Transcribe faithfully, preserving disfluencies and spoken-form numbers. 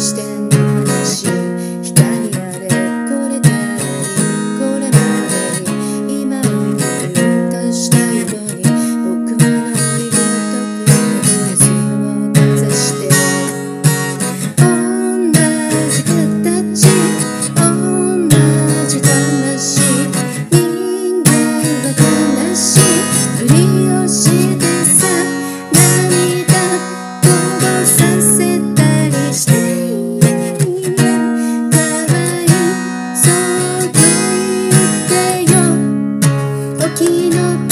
してんの話、光あれこれなりこれまでに今を見るとしたいのに、僕のいる得意なフレーズをかざして同じ形同じ魂、人間は悲しいふりをしてさ、涙こぼさせたりしてかわいそうと言ってよ、沖の